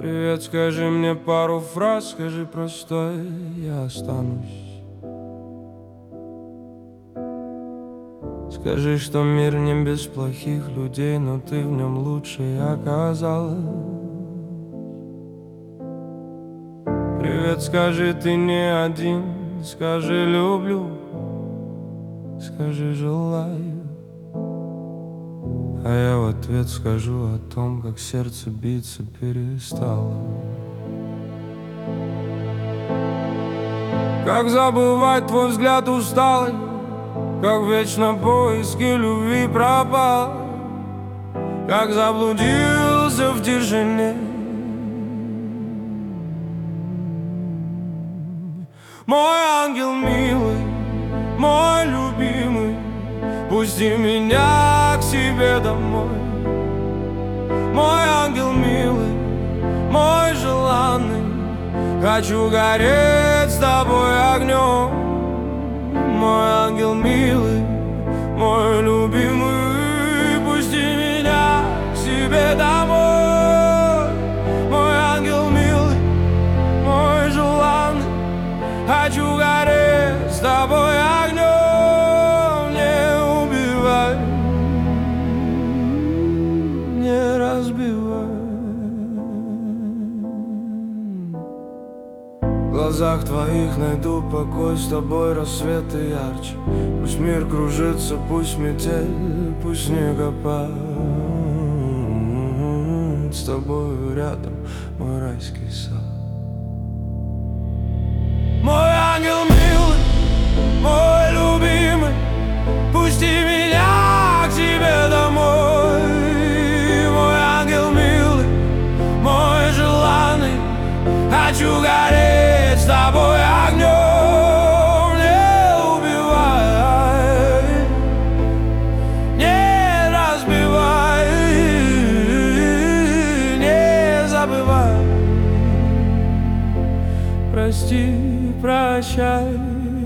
Привет, скажи мне пару фраз, скажи простое, я останусь. Скажи, что мир не без плохих людей, но ты в нем лучше оказалась. Привет, скажи, ты не один, скажи люблю, скажи желаю. А я в ответ скажу о том, как сердце биться перестало. Как забывать твой взгляд усталый, как вечно поиски любви пропал, как заблудился в тишине. Мой ангел милый, мой любимый, пусти меня к себе домой. Мой ангел милый, мой желанный, хочу гореть с тобой огнем. Мой ангел милый, мой любимый, пусти меня к себе домой. Мой ангел милый, мой желанный, хочу гореть с тобой огнем. Не убивай, не разбивай. В глазах твоих найду покой, с тобой рассветы ярче. Пусть мир кружится, пусть метель, пусть снегопад. С тобой рядом мой райский сад. Мой ангел милый, мой любимый, пусти меня к тебе домой. Мой ангел милый, мой желанный, хочу гореть с тобой огнем. Не убивай, не разбивай, не забывай. Прости, прощай,